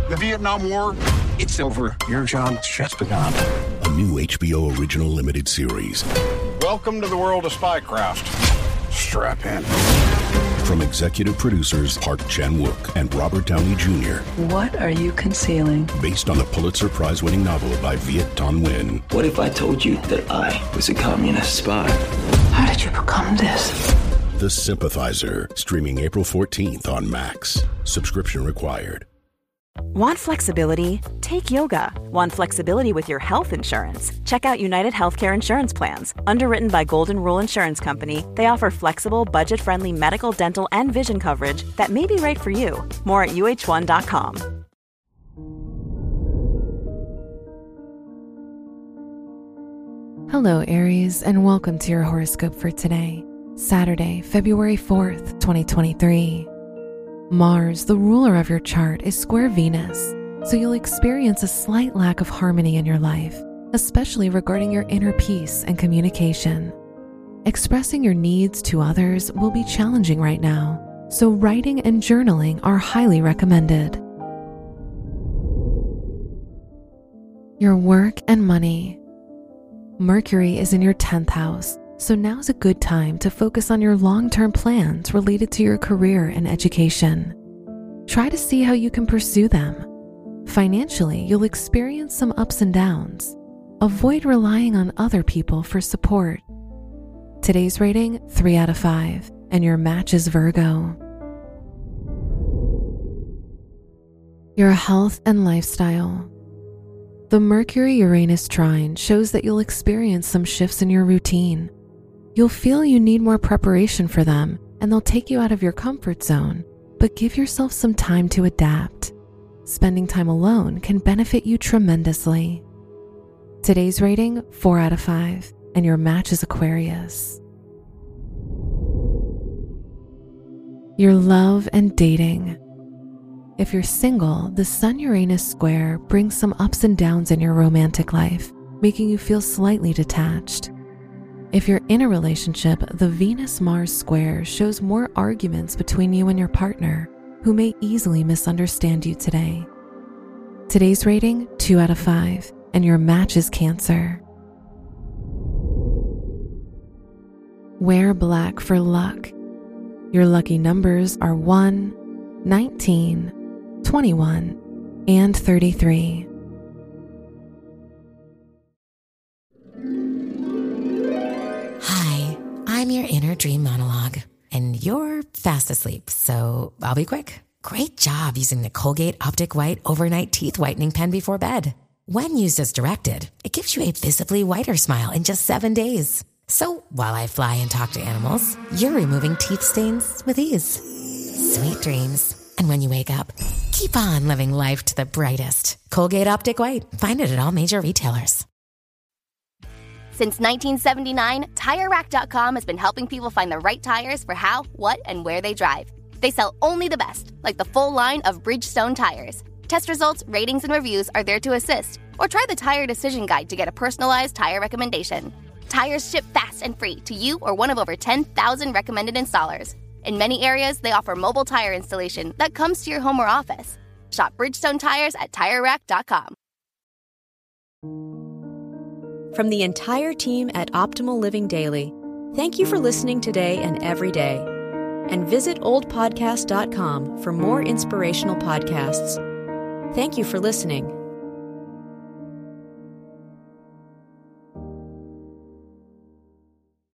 The Vietnam War, it's over. Your job's just begun. A new HBO original limited series. Welcome to the world of spycraft. Strap in. From executive producers Park Chan-wook and Robert Downey Jr. What are you concealing? Based on the Pulitzer Prize-winning novel by Viet Thanh Nguyen. What if I told you that I was a communist spy? How did you become this? The Sympathizer, streaming April 14th on Max. Subscription required. Want flexibility? Take yoga. Want flexibility with your health insurance? Check out United Healthcare Insurance Plans. Underwritten by Golden Rule Insurance Company, they offer flexible, budget-friendly medical, dental, and vision coverage that may be right for you. More at uh1.com. Hello, Aries, and welcome to your horoscope for today, Saturday, February 4th, 2023. Mars, the ruler of your chart, is square Venus, so you'll experience a slight lack of harmony in your life, especially regarding your inner peace and communication. Expressing your needs to others will be challenging right now, so writing and journaling are highly recommended. Your work and money. Mercury is in your 10th house, so now's a good time to focus on your long-term plans related to your career and education. Try to see how you can pursue them. Financially, you'll experience some ups and downs. Avoid relying on other people for support. Today's rating, 3 out of 5, and your match is Virgo. Your health and lifestyle. The Mercury-Uranus trine shows that you'll experience some shifts in your routine. You'll feel you need more preparation for them, and they'll take you out of your comfort zone, but give yourself some time to adapt. Spending time alone can benefit you tremendously. Today's rating, 4 out of 5, and your match is Aquarius. Your love and dating. If you're single, the Sun-Uranus square brings some ups and downs in your romantic life, making you feel slightly detached. If you're in a relationship, the Venus-Mars square shows more arguments between you and your partner, who may easily misunderstand you today. Today's rating, 2 out of 5, and your match is Cancer. Wear black for luck. Your lucky numbers are 1, 19, 21, and 33. Hi, I'm your inner dream monologue, and you're fast asleep, so I'll be quick. Great job using the Colgate Optic White Overnight Teeth Whitening Pen before bed. When used as directed, it gives you a visibly whiter smile in just 7 days. So while I fly and talk to animals, you're removing teeth stains with ease. Sweet dreams. And when you wake up, keep on living life to the brightest. Colgate Optic White. Find it at all major retailers. Since 1979, TireRack.com has been helping people find the right tires for how, what, and where they drive. They sell only the best, like the full line of Bridgestone tires. Test results, ratings, and reviews are there to assist. Or try the Tire Decision Guide to get a personalized tire recommendation. Tires ship fast and free to you or one of over 10,000 recommended installers. In many areas, they offer mobile tire installation that comes to your home or office. Shop Bridgestone tires at TireRack.com. From the entire team at Optimal Living Daily, thank you for listening today and every day. And visit oldpodcast.com for more inspirational podcasts. Thank you for listening.